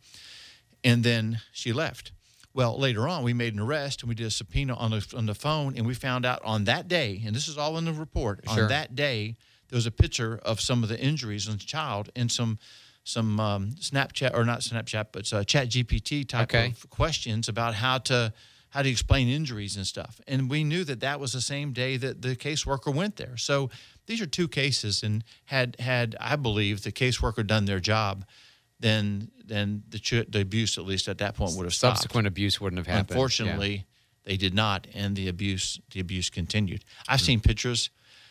And then she left. Well, later on, we made an arrest and we did a subpoena on the on the phone, and we found out on that day, and this is all in the report. Sure. On that day, there was a picture of some of the injuries on the child and some some um, Snapchat or not Snapchat, but uh, Chat G P T type Okay. of questions about how to how to explain injuries and stuff. And we knew that that was the same day that the caseworker went there. So these are two cases, and had had I believe the caseworker done their job, then then the ch- the abuse, at least at that point, would have stopped. Subsequent abuse wouldn't have happened. Unfortunately, they did not, and the abuse the abuse continued. I've seen pictures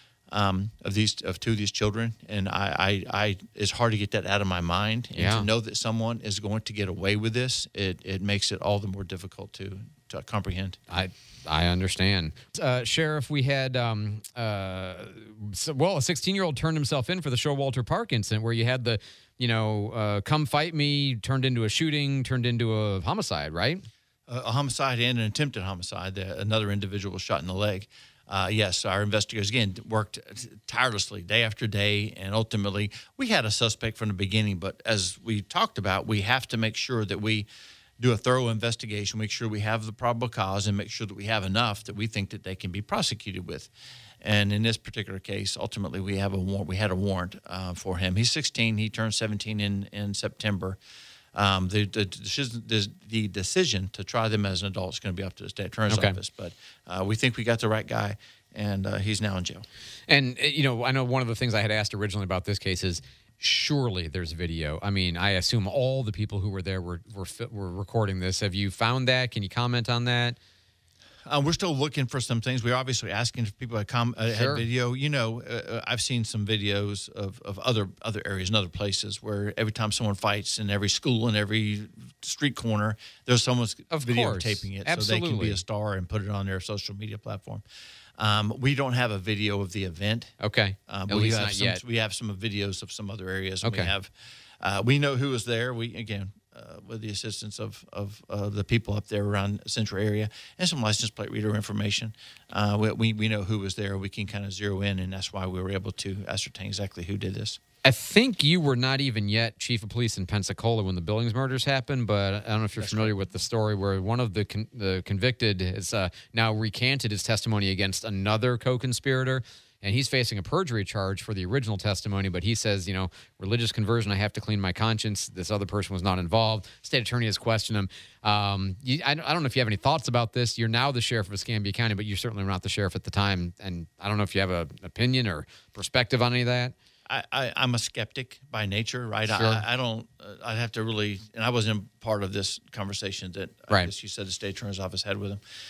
um, of these of two of these children, and I, I, I it's hard to get that out of my mind. And Yeah. to know that someone is going to get away with this, it it makes it all the more difficult to to comprehend. I I understand. Uh, Sheriff, we had, um, uh, so, well, a sixteen-year-old turned himself in for the Showalter Park incident where you had the, you know, uh, come fight me, turned into a shooting, turned into a homicide, right? Uh, a homicide and an attempted homicide. The, another individual was shot in the leg. Uh, yes, our investigators, again, worked tirelessly day after day, and ultimately we had a suspect from the beginning, but as we talked about, we have to make sure that we do a thorough investigation, make sure we have the probable cause, and make sure that we have enough that we think that they can be prosecuted with. And in this particular case, ultimately, we have a warrant. We had a warrant uh, for him. He's sixteen. He turned seventeen in in September. Um, the, the, the the decision to try them as an adult is going to be up to the state attorney's Okay. office. But uh, we think we got the right guy, and uh, he's now in jail. And, uh, you know, I know one of the things I had asked originally about this case is surely there's video. I mean, I assume all the people who were there were, were, fi- were recording this. Have you found that? Can you comment on that? Uh, we're still looking for some things. We're obviously asking if people had, com- uh, Sure. had video. You know, uh, I've seen some videos of, of other other areas and other places where every time someone fights in every school and every street corner, there's someone's Of videotaping course. it so they can be Absolutely. a star and put it on their social media platform. Um, we don't have a video of the event. Okay. Um, At but we least have not some, yet. We have some videos of some other areas. And Okay. We have. Uh, we know who was there. We again. Uh, with the assistance of of uh, the people up there around the central area and some license plate reader information, uh, we, we we know who was there. We can kind of zero in, and that's why we were able to ascertain exactly who did this. I think you were not even yet chief of police in Pensacola when the Billings murders happened, but I don't know if you're familiar with the story where one of the con- the convicted has uh, now recanted his testimony against another co-conspirator, and he's facing a perjury charge for the original testimony, but he says, you know, religious conversion, I have to clean my conscience. This other person was not involved. State attorney has questioned him. Um, you, I, I don't know if you have any thoughts about this. You're now the sheriff of Escambia County, but you certainly were not the sheriff at the time, and I don't know if you have an opinion or perspective on any of that. I, I, I'm a skeptic by nature, right? Sure. I, I don't. Uh, I'd have to really, and I wasn't part of this conversation that I Right. guess you said the state attorney's office had with him.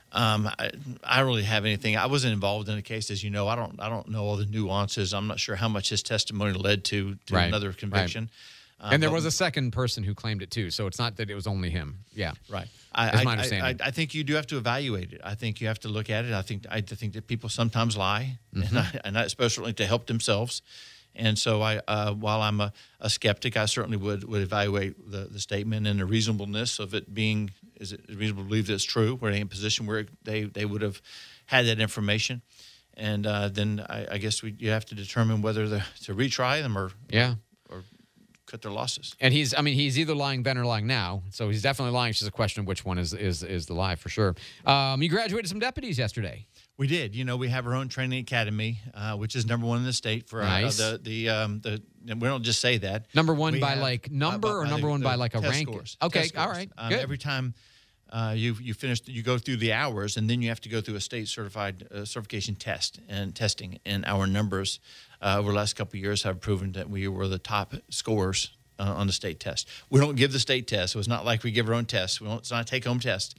Um, I, I don't really have anything. I wasn't involved in the case, as you know. I don't. I don't know all the nuances. I'm not sure how much his testimony led to, to Right, another conviction. right. and there Um, was a second person who claimed it too, so it's not that it was only him. Yeah, Right. That's I, my I- understanding. I, I think you do have to evaluate it. I think you have to look at it. I think I think that people sometimes lie, Mhm. and, I, and I, especially to help themselves. And so, I uh, while I'm a, a skeptic, I certainly would, would evaluate the, the statement and the reasonableness of it being. Is it reasonable to believe that it's true? We're in a position where they, they would have had that information, and uh, then I, I guess we you have to determine whether the, to retry them or Yeah. or cut their losses. And he's, I mean, he's either lying then or lying now. So he's definitely lying. It's just a question of which one is is is the lie for sure. Um, you graduated some deputies yesterday. We did. You know, we have our own training academy, uh, which is number one in the state for Nice. uh, the the um, the. And we don't just say that. Number one We by have- like number by- or by number the- one the by like a test rank? scores. Okay, Test all scores. right, Um, good. Every time uh, you you finish, you go through the hours, and then you have to go through a state certified uh, certification test and testing. And our numbers uh, over the last couple of years have proven that we were the top scorers uh, on the state test. We don't give the state test, so it's not like we give our own test. We don't, it's not a take-home test.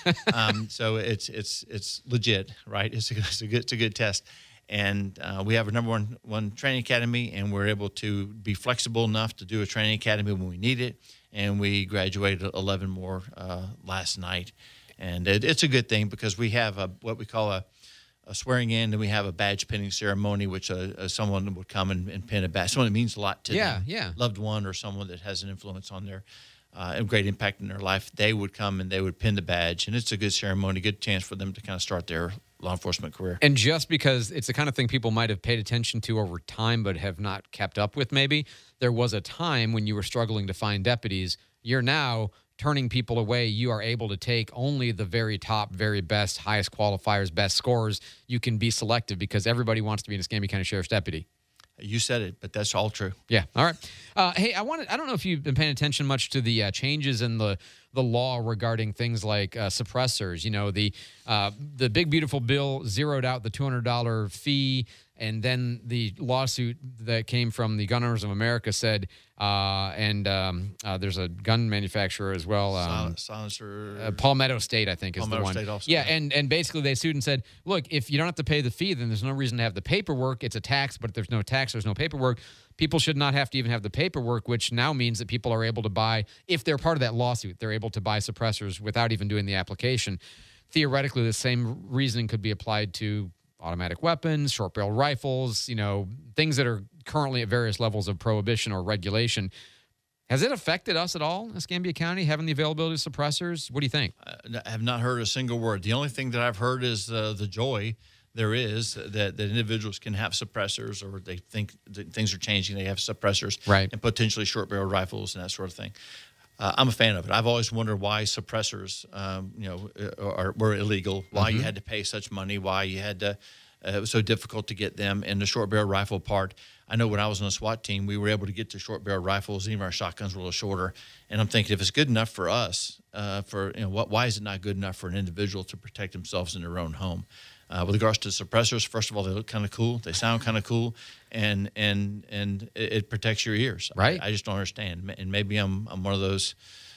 um, so it's it's it's legit, right? It's a, it's a good it's a good test. And uh, we have a number one one training academy, and we're able to be flexible enough to do a training academy when we need it. And we graduated eleven more uh, last night, and it, it's a good thing because we have a what we call a, a swearing in, and we have a badge pinning ceremony, which uh, uh, someone would come and, and pin a badge. Someone that means a lot to Yeah, them, yeah. loved one or someone that has an influence on their uh, a great impact in their life. They would come and they would pin the badge, and it's a good ceremony, good chance for them to kind of start their law enforcement career. And just because it's the kind of thing people might have paid attention to over time but have not kept up with maybe, there was a time when you were struggling to find deputies. You're now turning people away. You are able to take only the very top, very best, highest qualifiers, best scores. You can be selective because everybody wants to be an Escambia County Sheriff's deputy. You said it, but that's all true. Yeah. All right. Uh, hey, I wanted, I don't know if you've been paying attention much to the uh, changes in the the law regarding things like uh, suppressors. You know, the uh, the big beautiful bill zeroed out the two hundred dollars fee, and then the lawsuit that came from the Gun Owners of America said, uh, and um, uh, there's a gun manufacturer as well. Um, Sil- Silencer. Uh, Palmetto State, I think, is Palmetto the one. State also, yeah, yeah. and and basically they sued and said, look, if you don't have to pay the fee, then there's no reason to have the paperwork. It's a tax, but if there's no tax, there's no paperwork. People should not have to even have the paperwork, which now means that people are able to buy, if they're part of that lawsuit, they're able to buy suppressors without even doing the application. Theoretically, the same reasoning could be applied to automatic weapons, short barrel rifles, you know, things that are currently at various levels of prohibition or regulation. Has it affected us at all, Escambia County, having the availability of suppressors? What do you think? I have not heard a single word. The only thing that I've heard is uh, the joy there is that, that individuals can have suppressors, or they think that things are changing. They have suppressors, right, and potentially short barrel rifles and that sort of thing. Uh, I'm a fan of it. I've always wondered why suppressors, um, you know, are, were illegal. Why Mm-hmm. you had to pay such money. Why you had to. Uh, it was so difficult to get them. And the short barrel rifle part, I know when I was on the SWAT team, we were able to get to short barrel rifles. Even our shotguns were a little shorter. And I'm thinking, if it's good enough for us, uh, for you know, what? Why is it not good enough for an individual to protect themselves in their own home? Uh, with regards to suppressors, first of all, they look kind of cool. They sound kind of cool, and and and it, it protects your ears. Right. I, I just don't understand. And maybe I'm I'm one of those.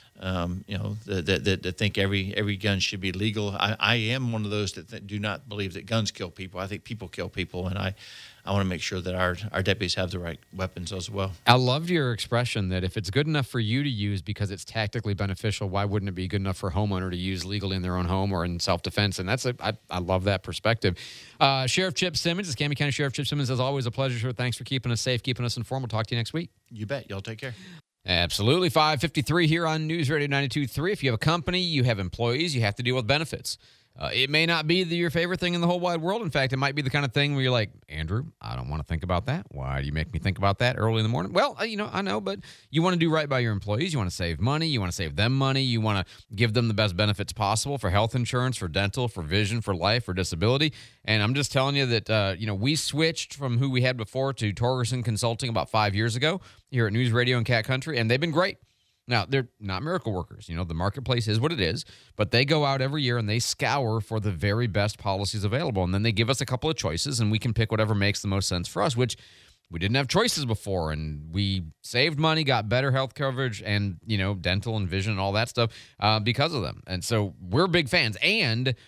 Um, you know, that, that, that think every every gun should be legal. I, I am one of those that, that do not believe that guns kill people. I think people kill people, and I, I want to make sure that our, our deputies have the right weapons as well. I loved your expression that if it's good enough for you to use because it's tactically beneficial, why wouldn't it be good enough for a homeowner to use legally in their own home or in self-defense? And that's a, I, I love that perspective. Uh, Sheriff Chip Simmons, Escambia County Sheriff Chip Simmons, as always, a pleasure, sir. Thanks for keeping us safe, keeping us informed. We'll talk to you next week. You bet. Y'all take care. Absolutely. five fifty-three here on News Radio ninety-two point three. If you have a company, you have employees, you have to deal with benefits. Uh, it may not be the, your favorite thing in the whole wide world. In fact, it might be the kind of thing where you're like, Andrew, I don't want to think about that. Why do you make me think about that early in the morning? Well, uh, you know, I know, but you want to do right by your employees. You want to save money. You want to save them money. You want to give them the best benefits possible for health insurance, for dental, for vision, for life, for disability. And I'm just telling you that, uh, you know, we switched from who we had before to Torgerson Consulting about five years ago here at News Radio and Cat Country, and they've been great. Now, they're not miracle workers. You know, the marketplace is what it is, but they go out every year and they scour for the very best policies available. And then they give us a couple of choices and we can pick whatever makes the most sense for us, which we didn't have choices before. And we saved money, got better health coverage and, you know, dental and vision and all that stuff uh, because of them. And so we're big fans. And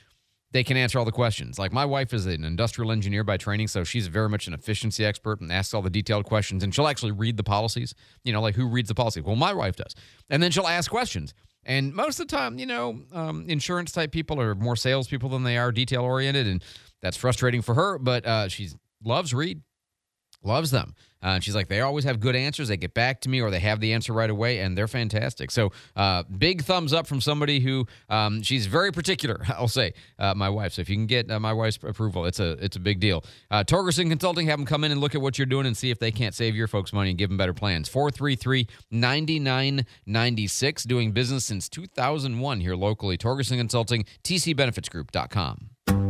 they can answer all the questions. Like my wife is an industrial engineer by training, so she's very much an efficiency expert and asks all the detailed questions, and she'll actually read the policies. You know, like who reads the policy? Well, my wife does. And then she'll ask questions. And most of the time, you know, um, insurance-type people are more salespeople than they are detail-oriented, and that's frustrating for her, but uh, she loves Reed. Loves them. Uh, and she's like, they always have good answers. They get back to me or they have the answer right away, and they're fantastic. So uh, big thumbs up from somebody who um, she's very particular, I'll say, uh, my wife. So if you can get uh, my wife's approval, it's a it's a big deal. Uh, Torgerson Consulting, have them come in and look at what you're doing and see if they can't save your folks money and give them better plans. four three three, nine nine nine six, doing business since two thousand one here locally. Torgerson Consulting, T C benefits group dot com.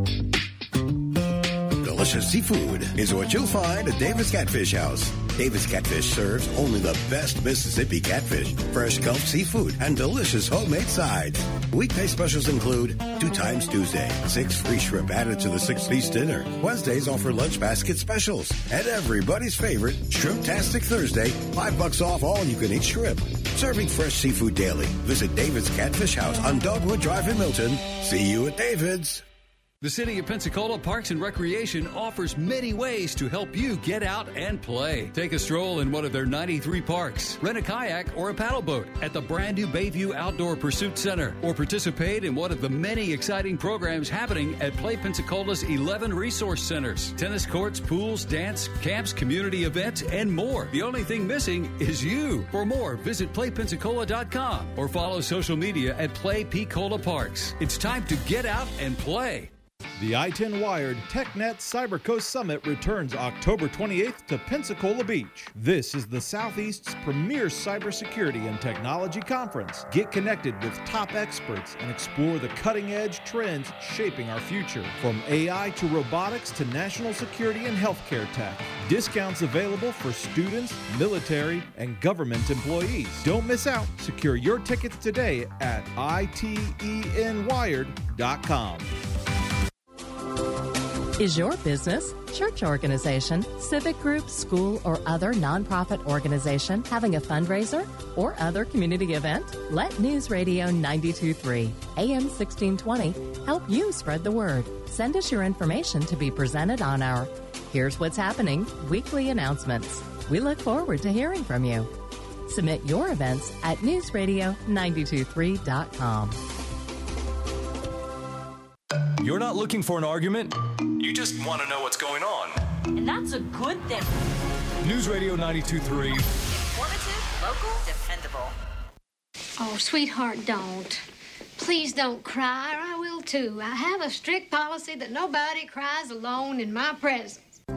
Delicious seafood is what you'll find at Davis Catfish House. Davis Catfish serves only the best Mississippi catfish, fresh Gulf seafood, and delicious homemade sides. Weekday specials include two times Tuesday, six free shrimp added to the six-piece dinner. Wednesdays offer lunch basket specials. And everybody's favorite, Shrimp-tastic Thursday, five bucks off all you-can-eat shrimp. Serving fresh seafood daily. Visit David's Catfish House on Dogwood Drive in Milton. See you at David's. The City of Pensacola Parks and Recreation offers many ways to help you get out and play. Take a stroll in one of their ninety-three parks, rent a kayak or a paddle boat at the brand new Bayview Outdoor Pursuit Center, or participate in one of the many exciting programs happening at Play Pensacola's eleven resource centers. Tennis courts, pools, dance, camps, community events, and more. The only thing missing is you. For more, visit play pensacola dot com or follow social media at Play Pensacola Parks. It's time to get out and play. The I ten Wired TechNet CyberCoast Summit returns October twenty-eighth to Pensacola Beach. This is the Southeast's premier cybersecurity and technology conference. Get connected with top experts and explore the cutting-edge trends shaping our future. From A I to robotics to national security and healthcare tech. Discounts available for students, military, and government employees. Don't miss out. Secure your tickets today at I T E N wired dot com. Is your business, church organization, civic group, school, or other nonprofit organization having a fundraiser or other community event? Let News Radio ninety-two point three, A M sixteen twenty help you spread the word. Send us your information to be presented on our Here's What's Happening weekly announcements. We look forward to hearing from you. Submit your events at news radio nine two three dot com. You're not looking for an argument? You just want to know what's going on. And that's a good thing. News Radio ninety-two point three. Informative, local, dependable. Oh, sweetheart, don't. Please don't cry, or I will too. I have a strict policy that nobody cries alone in my presence.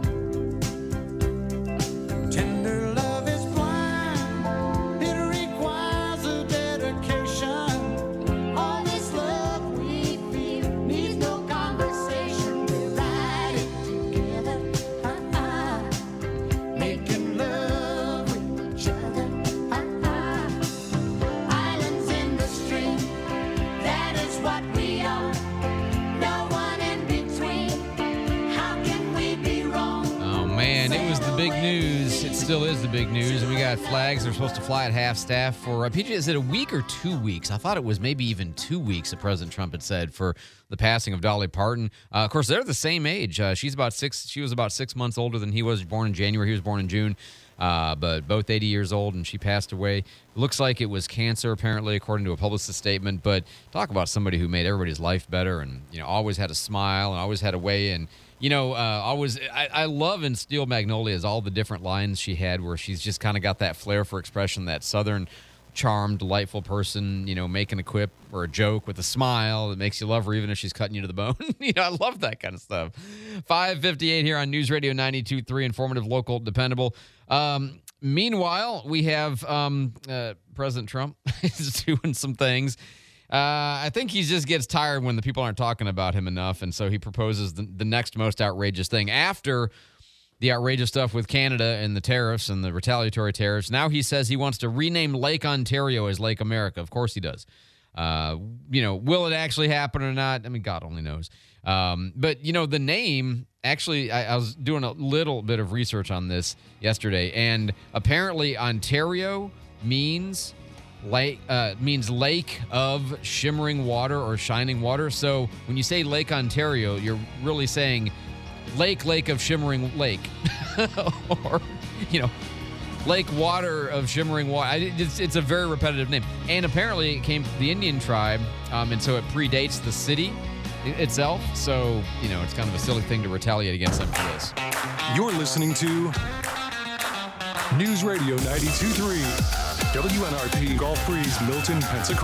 Tender love is blind. It requires a dedication. All this love we feel needs no conversation. We ride it together. Uh-uh. Making love with each other. Uh-uh. Islands in the stream. That is what we are. No one in between. How can we be wrong? Oh, man, it was the big news. It still is the big news. And we got flags. They're supposed to fly at half staff for, uh, P J, is it a week or two weeks? I thought it was maybe even two weeks that President Trump had said for the passing of Dolly Parton. Uh, of course, they're the same age. Uh, she's about six. She was about six months older than he was. Born in January. He was born in June. Uh, but both eighty years old, and she passed away. Looks like it was cancer, apparently, according to a publicist statement. But talk about somebody who made everybody's life better, and you know, always had a smile and always had a way. And you know, uh, always I, I love in Steel Magnolias all the different lines she had, where she's just kind of got that flair for expression, that Southern charm, delightful person, you know, making a quip or a joke with a smile that makes you love her even if she's cutting you to the bone. You know, I love that kind of stuff. five fifty-eight here on News Radio ninety-two point three, informative, local, dependable. Um, meanwhile, we have um, uh, President Trump is doing some things. Uh, I think he just gets tired when the people aren't talking about him enough, and so he proposes the, the next most outrageous thing. After the outrageous stuff with Canada and the tariffs and the retaliatory tariffs, now he says he wants to rename Lake Ontario as Lake America. Of course he does. Uh, you know, will it actually happen or not? I mean, God only knows. Um, but, you know, the name, actually, I, I was doing a little bit of research on this yesterday, and apparently Ontario means lake uh, means lake of shimmering water or shining water. So when you say Lake Ontario, you're really saying lake, lake of shimmering lake. Or, you know, lake water of shimmering water. It's, it's a very repetitive name. And apparently it came from the Indian tribe, um, and so it predates the city itself. So, you know, it's kind of a silly thing to retaliate against them for this. You're listening to News Radio ninety-two point three, W N R P, Gulf Breeze, Milton, Pensacola.